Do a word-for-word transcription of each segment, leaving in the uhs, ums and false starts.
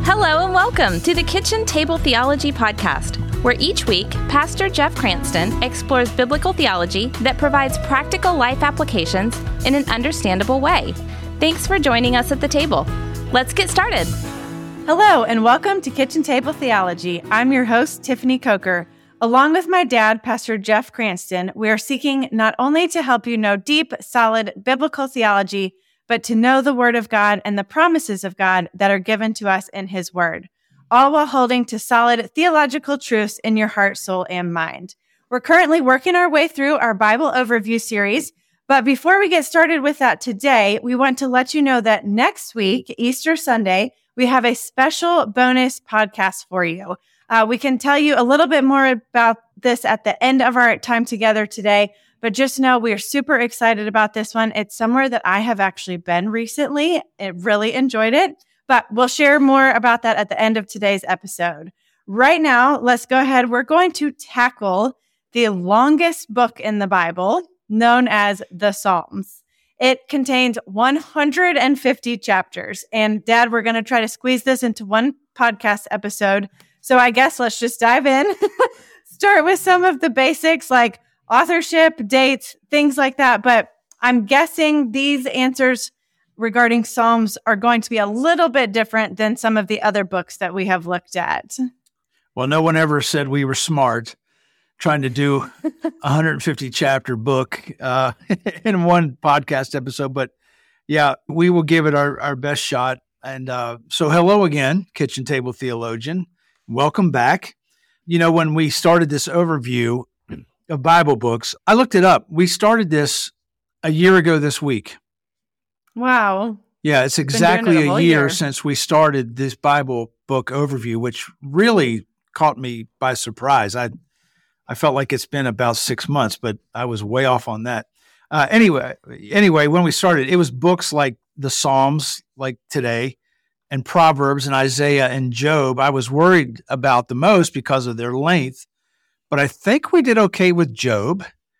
Hello and welcome to the Kitchen Table Theology Podcast, where each week, Pastor Jeff Cranston explores biblical theology that provides practical life applications in an understandable way. Thanks for joining us at the table. Let's get started. Hello and welcome to Kitchen Table Theology. I'm your host, Tiffany Coker. Along with my dad, Pastor Jeff Cranston, we are seeking not only to help you know deep, solid biblical theology, but to know the Word of God and the promises of God that are given to us in His Word, all while holding to solid theological truths in your heart, soul, and mind. We're currently working our way through our Bible overview series, but before we get started with that today, we want to let you know that next week, Easter Sunday, we have a special bonus podcast for you. Uh, we can tell you a little bit more about this at the end of our time together today, but just know we are super excited about this one. It's somewhere that I have actually been recently. I really enjoyed it, but we'll share more about that at the end of today's episode. Right now, let's go ahead. We're going to tackle the longest book in the Bible, known as the Psalms. It contains one hundred fifty chapters. And Dad, we're going to try to squeeze this into one podcast episode. So I guess let's just dive in. Start with some of the basics like authorship, dates, things like that. But I'm guessing these answers regarding Psalms are going to be a little bit different than some of the other books that we have looked at. Well, no one ever said we were smart trying to do a one hundred fifty chapter book uh, in one podcast episode. But yeah, we will give it our, our best shot. And uh, so hello again, Kitchen Table Theologian. Welcome back. You know, when we started this overview of Bible books, I looked it up. We started this a year ago this week. Wow. Yeah, it's exactly it a, a year, year since we started this Bible book overview, which really caught me by surprise. I I felt like it's been about six months, but I was way off on that. Uh, anyway, anyway, when we started, it was books like the Psalms, like today, and Proverbs and Isaiah and Job. I was worried about the most because of their length, but I think we did okay with Job.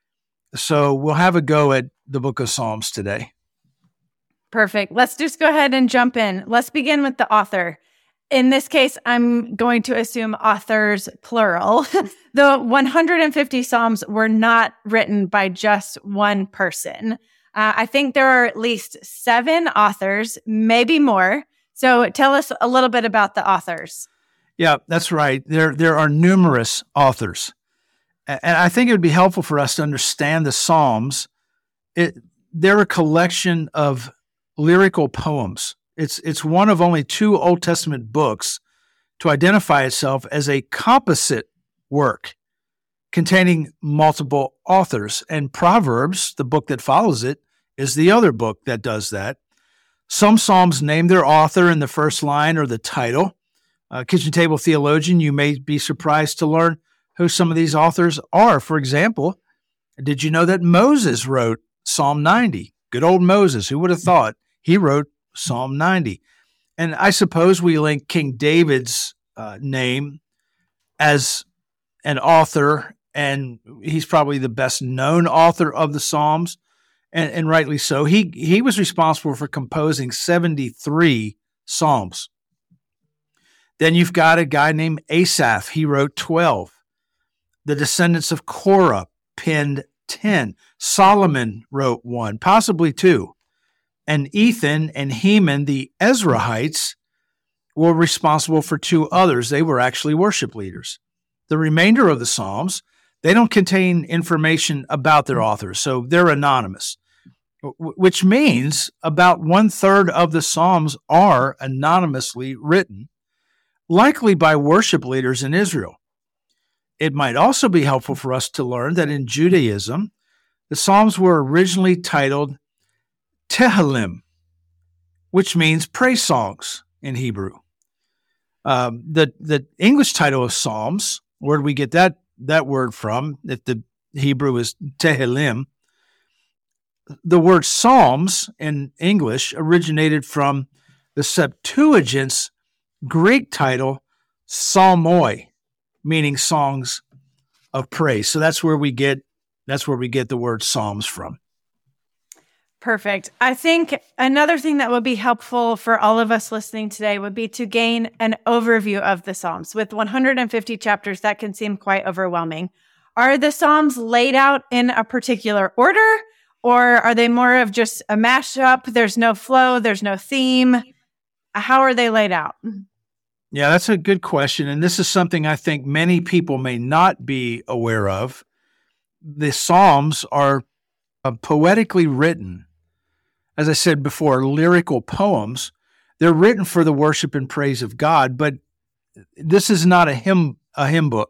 So we'll have a go at the book of Psalms today. Perfect. Let's just go ahead and jump in. Let's begin with the author. In this case, I'm going to assume authors, plural. The one hundred fifty Psalms were not written by just one person. Uh, I think there are at least seven authors, maybe more. So tell us a little bit about the authors. Yeah, that's right. There, there are numerous authors. And I think it would be helpful for us to understand the Psalms. It, they're a collection of lyrical poems. It's it's one of only two Old Testament books to identify itself as a composite work containing multiple authors. And Proverbs, the book that follows it, is the other book that does that. Some Psalms name their author in the first line or the title. Uh, Kitchen Table Theologian, you may be surprised to learn who some of these authors are. For example, did you know that Moses wrote Psalm ninety? Good old Moses. Who would have thought he wrote Psalm ninety? And I suppose we link King David's uh, name as an author, and he's probably the best known author of the Psalms, and, and rightly so. He, he was responsible for composing seventy-three Psalms. Then you've got a guy named Asaph. He wrote twelve. The descendants of Korah penned ten. Solomon wrote one, possibly two. And Ethan and Heman, the Ezrahites, were responsible for two others. They were actually worship leaders. The remainder of the Psalms, they don't contain information about their authors, so they're anonymous, which means about one-third of the Psalms are anonymously written, likely by worship leaders in Israel. It might also be helpful for us to learn that in Judaism, the Psalms were originally titled Tehillim, which means praise songs in Hebrew. Um, the the English title of Psalms, where do we get that that word from? If the Hebrew is Tehillim, the word Psalms in English originated from the Septuagint's Greek title Psalmoi, meaning songs of praise. So that's where we get that's where we get the word Psalms from. Perfect. I think another thing that would be helpful for all of us listening today would be to gain an overview of the Psalms. With one hundred fifty chapters, that can seem quite overwhelming. Are the Psalms laid out in a particular order, or are they more of just a mashup? There's no flow, there's no theme. How are they laid out? Yeah, that's a good question. And this is something I think many people may not be aware of. The Psalms are uh, poetically written. As I said before, lyrical poems. They're written for the worship and praise of God, but this is not a hymn, a hymn book.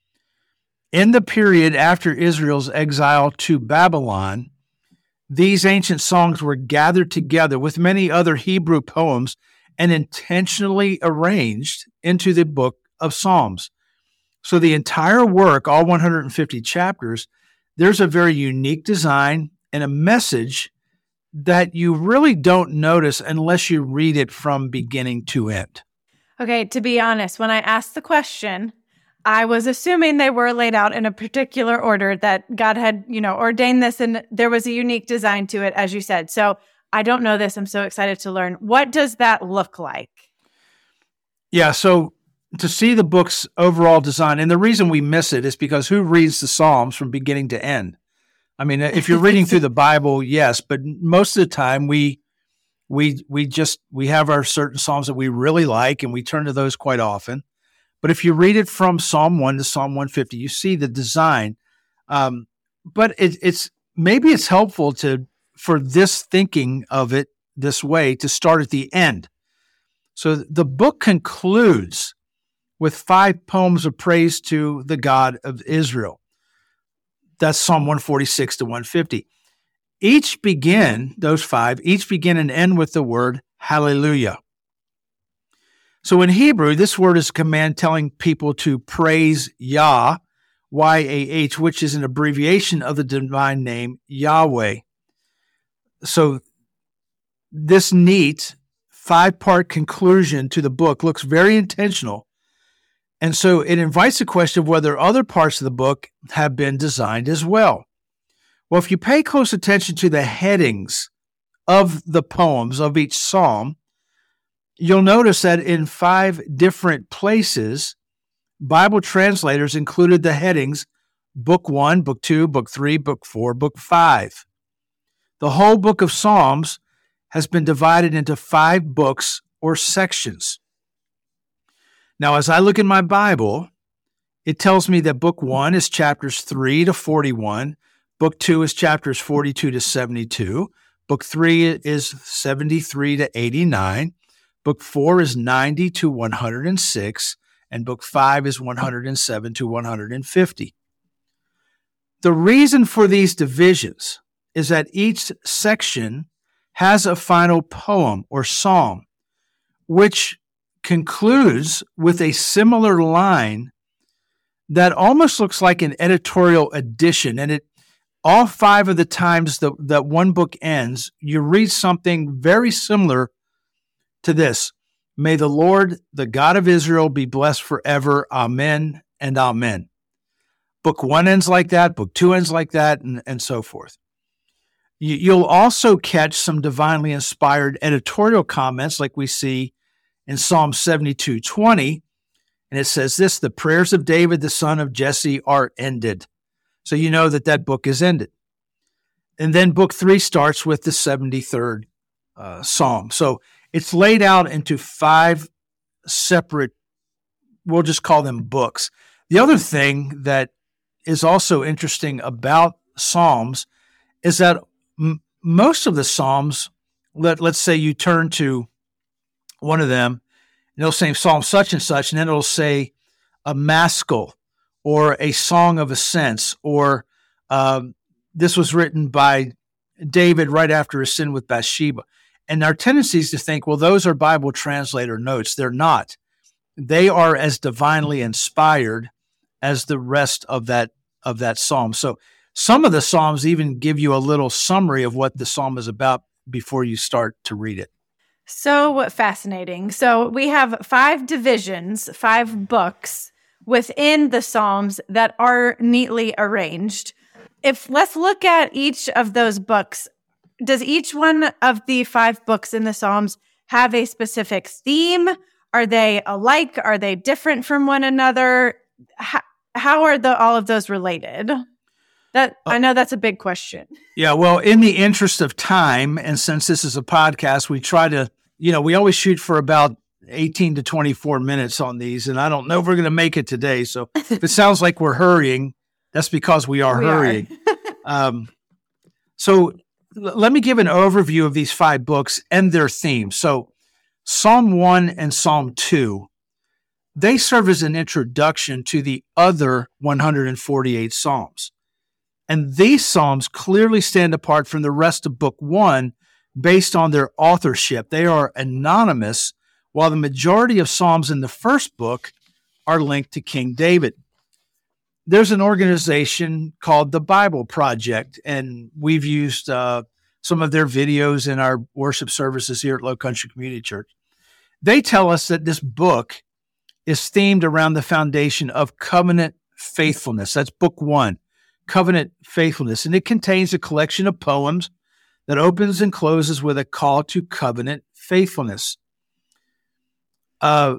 In the period after Israel's exile to Babylon, these ancient songs were gathered together with many other Hebrew poems and intentionally arranged into the book of Psalms. So the entire work, all one hundred fifty chapters, there's a very unique design and a message that you really don't notice unless you read it from beginning to end. Okay, to be honest, when I asked the question, I was assuming they were laid out in a particular order, that God had, you know, ordained this and there was a unique design to it, as you said. So I don't know this. I'm so excited to learn. What does that look like? Yeah, so to see the book's overall design, and the reason we miss it is because who reads the Psalms from beginning to end? I mean, if you're reading through the Bible, yes, but most of the time we we we just we have our certain Psalms that we really like, and we turn to those quite often. But if you read it from Psalm one to Psalm one fifty, you see the design. Um, but it, it's maybe it's helpful to for this thinking of it this way to start at the end. So the book concludes with five poems of praise to the God of Israel. That's Psalm one forty-six to one fifty. Each begin, those five, each begin and end with the word hallelujah. So in Hebrew, this word is a command telling people to praise Yah, Y A H, which is an abbreviation of the divine name Yahweh. So this neat five-part conclusion to the book looks very intentional. And so it invites the question of whether other parts of the book have been designed as well. Well, if you pay close attention to the headings of the poems of each psalm, you'll notice that in five different places, Bible translators included the headings Book one, Book two, Book three, Book four, Book five. The whole book of Psalms has been divided into five books or sections. Now, as I look in my Bible, it tells me that Book one is chapters three to forty-one, Book two is chapters forty-two to seventy-two, Book three is seventy-three to eighty-nine, Book four is ninety to one hundred six, and Book five is one hundred seven to one hundred fifty. The reason for these divisions is that each section has a final poem or psalm, which concludes with a similar line that almost looks like an editorial addition. And it all five of the times that, that one book ends, you read something very similar to this. May the Lord, the God of Israel, be blessed forever. Amen and amen. Book one ends like that. Book two ends like that, and, and so forth. You, you'll also catch some divinely inspired editorial comments like we see in Psalm seventy-two twenty. And it says this, the prayers of David, the son of Jesse, are ended. So you know that that book is ended. And then book three starts with the seventy-third uh, Psalm. So it's laid out into five separate, we'll just call them books. The other thing that is also interesting about Psalms is that m- most of the Psalms, let, let's say you turn to one of them, and it'll say Psalm such and such, and then it'll say a maskil or a song of ascents, or um, this was written by David right after his sin with Bathsheba. And our tendency is to think, well, those are Bible translator notes. They're not. They are as divinely inspired as the rest of that of that psalm. So some of the psalms even give you a little summary of what the psalm is about before you start to read it. So fascinating. So we have five divisions, five books within the Psalms that are neatly arranged. If let's look at each of those books. does each one of the five books in the Psalms have a specific theme? Are they alike? Are they different from one another? How, how are the all of those related? That I know that's a big question. Yeah, well, in the interest of time, and since this is a podcast, we try to, you know, we always shoot for about eighteen to twenty-four minutes on these, and I don't know if we're going to make it today. So if it sounds like we're hurrying, that's because we are we hurrying. Are. um, so l- let me give an overview of these five books and their themes. So Psalm one and Psalm two, they serve as an introduction to the other one hundred forty-eight Psalms. And these Psalms clearly stand apart from the rest of Book One based on their authorship. They are anonymous, while the majority of Psalms in the first book are linked to King David. There's an organization called the Bible Project, and we've used uh, some of their videos in our worship services here at Low Country Community Church. They tell us that this book is themed around the foundation of covenant faithfulness. That's Book One. Covenant faithfulness, and it contains a collection of poems that opens and closes with a call to covenant faithfulness. Uh,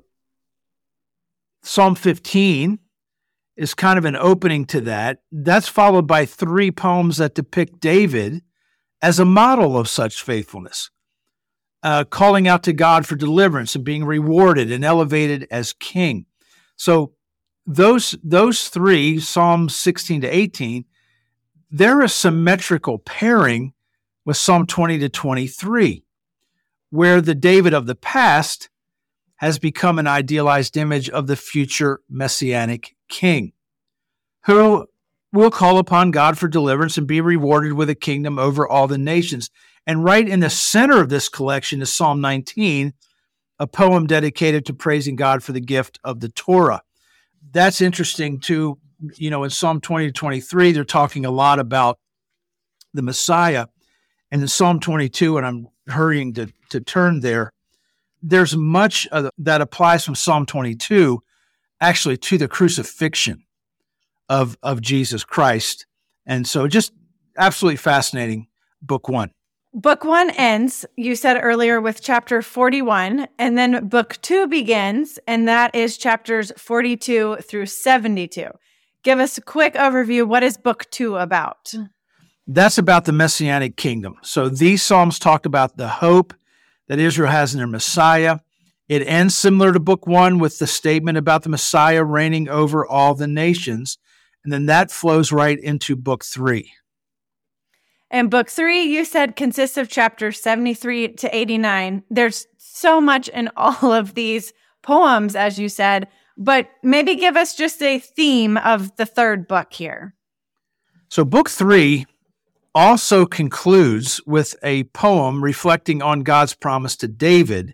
Psalm fifteen is kind of an opening to that. That's followed by three poems that depict David as a model of such faithfulness, uh, calling out to God for deliverance and being rewarded and elevated as king. So Those those three, Psalms sixteen to eighteen, they're a symmetrical pairing with Psalm twenty to twenty-three, where the David of the past has become an idealized image of the future messianic king, who will call upon God for deliverance and be rewarded with a kingdom over all the nations. And right in the center of this collection is Psalm nineteen, a poem dedicated to praising God for the gift of the Torah. That's interesting too. You know, in Psalm twenty to twenty-three, they're talking a lot about the Messiah. And in Psalm twenty-two, and I'm hurrying to, to turn there, there's much of that applies from Psalm twenty-two actually to the crucifixion of, of Jesus Christ. And so just absolutely fascinating, Book One. Book one ends, you said earlier, with chapter forty-one, and then book two begins, and that is chapters forty-two through seventy-two. Give us a quick overview. What is book two about? That's about the Messianic kingdom. So these Psalms talk about the hope that Israel has in their Messiah. It ends similar to book one with the statement about the Messiah reigning over all the nations. And then that flows right into book three. And book three, you said, consists of chapters seventy-three to eighty-nine. There's so much in all of these poems, as you said, but maybe give us just a theme of the third book here. So book three also concludes with a poem reflecting on God's promise to David,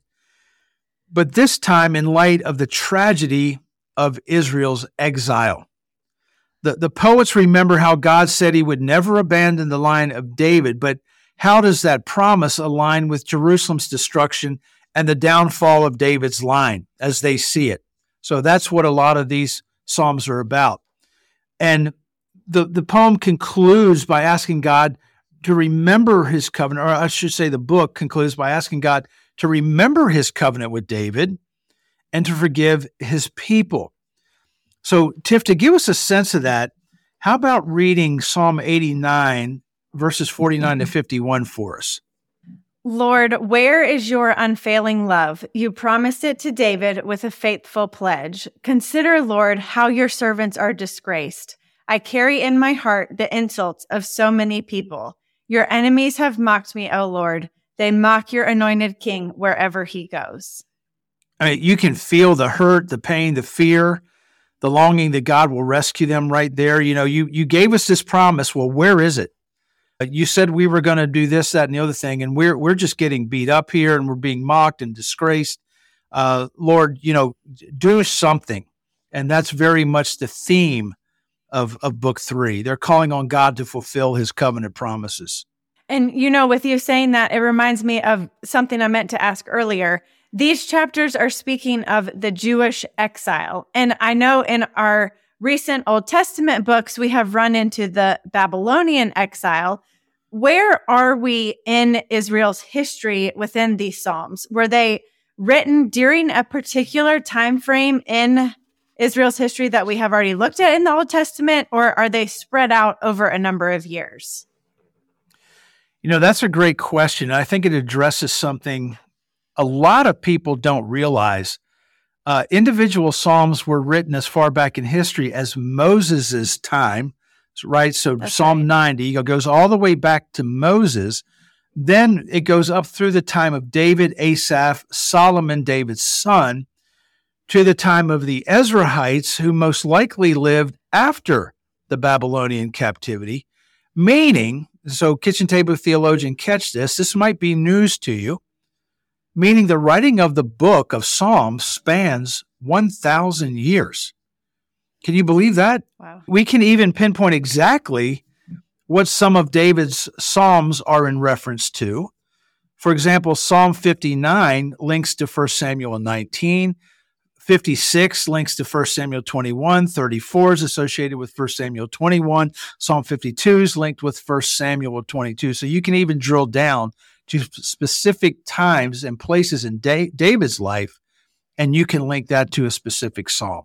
but this time in light of the tragedy of Israel's exile. The, the poets remember how God said he would never abandon the line of David, but how does that promise align with Jerusalem's destruction and the downfall of David's line as they see it? So that's what a lot of these Psalms are about. And the, the poem concludes by asking God to remember his covenant, or I should say the book concludes by asking God to remember his covenant with David and to forgive his people. So, Tiff, to give us a sense of that, how about reading Psalm eighty-nine, verses forty-nine to fifty-one for us? Lord, where is your unfailing love? You promised it to David with a faithful pledge. Consider, Lord, how your servants are disgraced. I carry in my heart the insults of so many people. Your enemies have mocked me, O Lord. They mock your anointed king wherever he goes. I mean, you can feel the hurt, the pain, the fear, the longing that God will rescue them right there. You know, you you gave us this promise. Well, where is it? You said we were going to do this, that, and the other thing, and we're we're just getting beat up here, and we're being mocked and disgraced. Uh, Lord, you know, do something. And that's very much the theme of, of book three. They're calling on God to fulfill his covenant promises. And, you know, with you saying that, it reminds me of something I meant to ask earlier. These chapters are speaking of the Jewish exile. And I know in our recent Old Testament books, we have run into the Babylonian exile. where are we in Israel's history within these Psalms? Were they written during a particular time frame in Israel's history that we have already looked at in the Old Testament, or are they spread out over a number of years? You know, that's a great question. I think it addresses something a lot of people don't realize. Uh, individual Psalms were written as far back in history as Moses' time, right? So that's Psalm right. ninety goes all the way back to Moses. Then it goes up through the time of David, Asaph, Solomon, David's son, to the time of the Ezrahites, who most likely lived after the Babylonian captivity, meaning, so kitchen table theologian, catch this, this might be news to you, meaning the writing of the book of Psalms spans one thousand years. Can you believe that? Wow. We can even pinpoint exactly what some of David's Psalms are in reference to. For example, Psalm fifty-nine links to First Samuel nineteen, fifty-six links to First Samuel twenty-one, thirty-four is associated with First Samuel twenty-one, Psalm fifty-two is linked with First Samuel twenty-two. So you can even drill down to specific times and places in da- David's life, and you can link that to a specific psalm.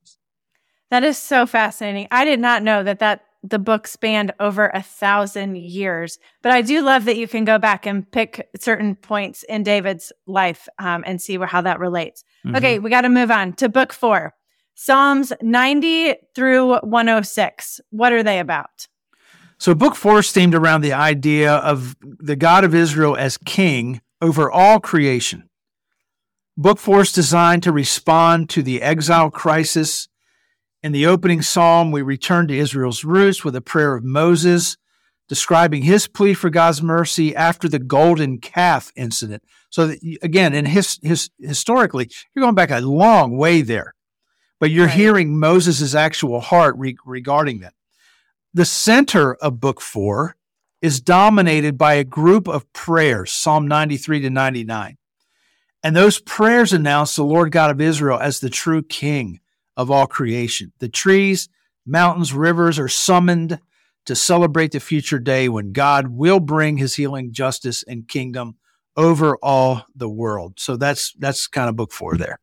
That is so fascinating. I did not know that, that the book spanned over a thousand years, but I do love that you can go back and pick certain points in David's life um, and see where, how that relates. Mm-hmm. Okay, we got to move on to book four, Psalms ninety through one oh six. What are they about? So book four is themed around the idea of the God of Israel as king over all creation. Book four is designed to respond to the exile crisis. In the opening psalm, we return to Israel's roots with a prayer of Moses, describing his plea for God's mercy after the golden calf incident. So that, again, in his, his historically, you're going back a long way there, but you're right. hearing Moses' actual heart re- regarding that. The center of book four is dominated by a group of prayers, Psalm ninety-three to ninety-nine. And those prayers announce the Lord God of Israel as the true king of all creation. The trees, mountains, rivers are summoned to celebrate the future day when God will bring his healing justice and kingdom over all the world. So that's that's kind of book four there.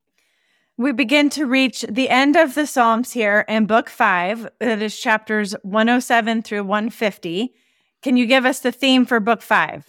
We begin to reach the end of the Psalms here in book five. That is chapters one oh seven through one fifty. Can you give us the theme for book five?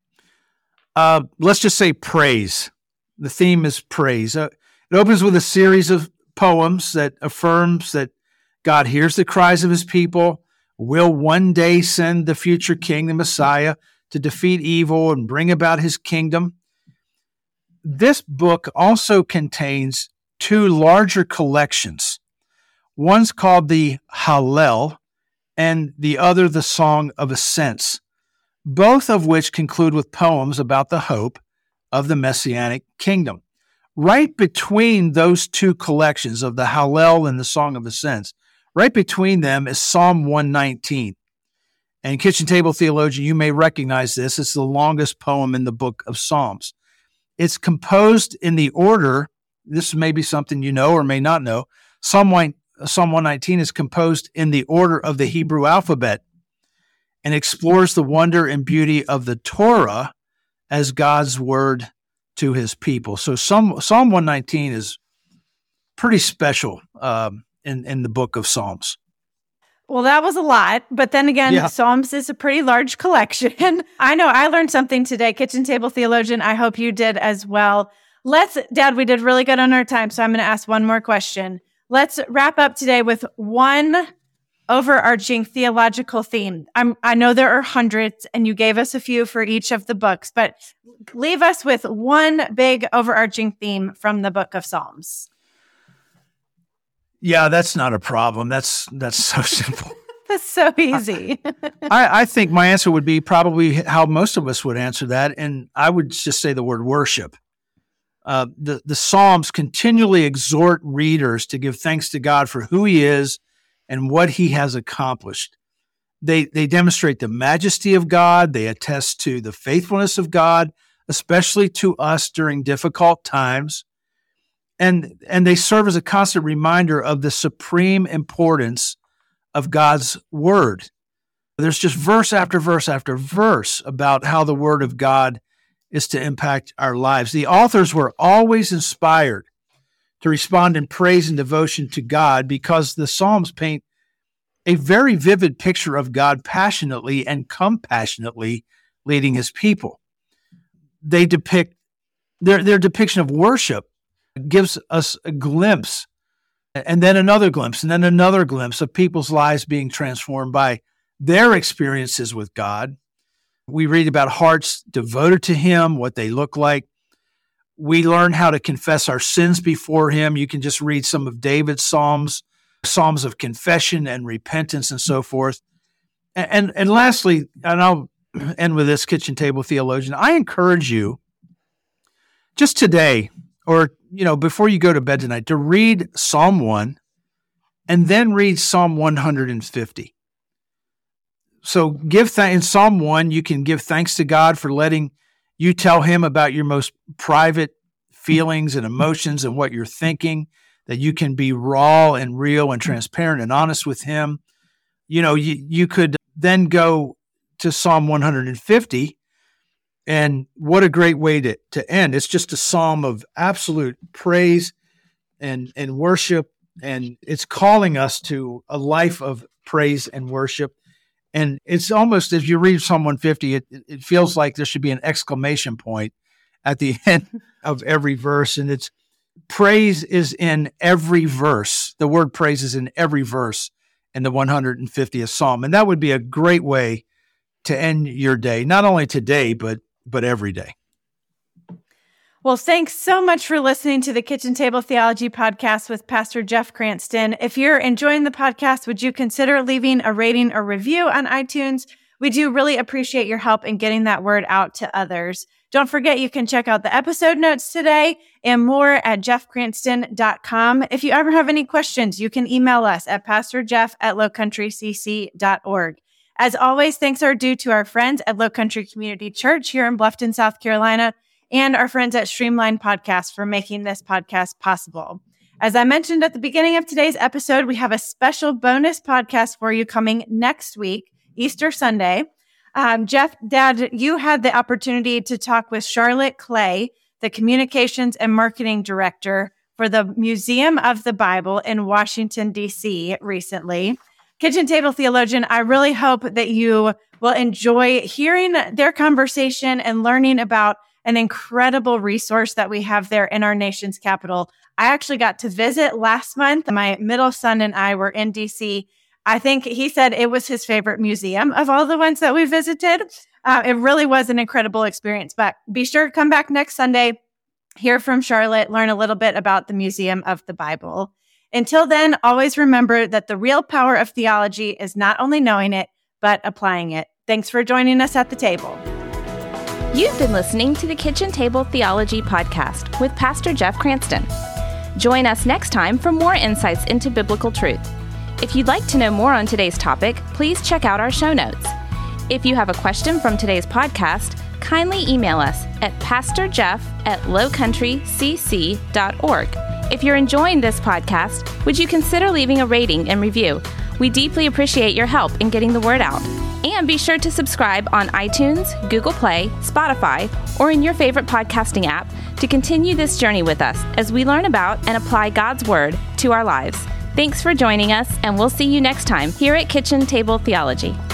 Uh, let's just say praise. The theme is praise. Uh, it opens with a series of poems that affirms that God hears the cries of his people, will one day send the future king, the Messiah, to defeat evil and bring about his kingdom. This book also contains two larger collections. One's called the Hallel, and the other the Song of Ascents, both of which conclude with poems about the hope of the Messianic kingdom. Right between those two collections of the Hallel and the Song of Ascents, right between them is Psalm one nineteen. And kitchen table theologian, you may recognize this. It's the longest poem in the book of Psalms. It's composed in the order, this may be something you know or may not know, Psalm one nineteen is composed in the order of the Hebrew alphabet and explores the wonder and beauty of the Torah as God's word to his people. So Psalm, Psalm one nineteen is pretty special um, in, in the book of Psalms. Well, that was a lot, but then again, yeah. Psalms is a pretty large collection. I know I learned something today, kitchen table theologian. I hope you did as well. Let's, Dad, we did really good on our time, so I'm going to ask one more question. Let's wrap up today with one overarching theological theme. I'm, I know there are hundreds, and you gave us a few for each of the books, but leave us with one big overarching theme from the book of Psalms. Yeah, that's not a problem. That's that's so simple. That's so easy. I, I think my answer would be probably how most of us would answer that, and I would just say the word worship. Uh, the, the Psalms continually exhort readers to give thanks to God for who he is and what he has accomplished. They, they demonstrate the majesty of God. They attest to the faithfulness of God, especially to us during difficult times. And, and they serve as a constant reminder of the supreme importance of God's word. There's just verse after verse after verse about how the Word of God is to impact our lives. The authors were always inspired to respond in praise and devotion to God because the Psalms paint a very vivid picture of God passionately and compassionately leading his people. They depict, their, their depiction of worship gives us a glimpse, and then another glimpse, and then another glimpse of people's lives being transformed by their experiences with God. We read about hearts devoted to him, what they look like. We learn how to confess our sins before him. You can just read some of David's Psalms, Psalms of confession and repentance and so forth. And, and, and lastly, and I'll end with this, kitchen table theologian, I encourage you just today, or, you know, before you go to bed tonight, to read Psalm one and then read Psalm one hundred fifty. So give th- in Psalm one, you can give thanks to God for letting you tell him about your most private feelings and emotions and what you're thinking, that you can be raw and real and transparent and honest with him. You know, you, you could then go to Psalm one hundred fifty, and what a great way to, to end. It's just a psalm of absolute praise and, and worship, and it's calling us to a life of praise and worship. And it's almost, as you read Psalm one fifty, it, it feels like there should be an exclamation point at the end of every verse. And it's praise is in every verse. The word praise is in every verse in the one hundred fiftieth Psalm. And that would be a great way to end your day, not only today, but but every day. Well, thanks so much for listening to the Kitchen Table Theology Podcast with Pastor Jeff Cranston. If you're enjoying the podcast, would you consider leaving a rating or review on iTunes? We do really appreciate your help in getting that word out to others. Don't forget, you can check out the episode notes today and more at jeff cranston dot com. If you ever have any questions, you can email us at pastor jeff at low country c c dot org. As always, thanks are due to our friends at Low Country Community Church here in Bluffton, South Carolina, and our friends at Streamline Podcast for making this podcast possible. As I mentioned at the beginning of today's episode, we have a special bonus podcast for you coming next week, Easter Sunday. Um, Jeff, Dad, you had the opportunity to talk with Charlotte Clay, the Communications and Marketing Director for the Museum of the Bible in Washington, D C recently. Kitchen Table Theologian, I really hope that you will enjoy hearing their conversation and learning about an incredible resource that we have there in our nation's capital. I actually got to visit last month. My middle son and I were in D C. I think he said it was his favorite museum of all the ones that we visited. Uh, it really was an incredible experience, but be sure to come back next Sunday, hear from Charlotte, learn a little bit about the Museum of the Bible. Until then, always remember that the real power of theology is not only knowing it, but applying it. Thanks for joining us at the table. You've been listening to the Kitchen Table Theology Podcast with Pastor Jeff Cranston. Join us next time for more insights into biblical truth. If you'd like to know more on today's topic, please check out our show notes. If you have a question from today's podcast, kindly email us at pastor jeff at low country c c dot org. If you're enjoying this podcast, would you consider leaving a rating and review? We deeply appreciate your help in getting the word out. And be sure to subscribe on iTunes, Google Play, Spotify, or in your favorite podcasting app to continue this journey with us as we learn about and apply God's Word to our lives. Thanks for joining us, and we'll see you next time here at Kitchen Table Theology.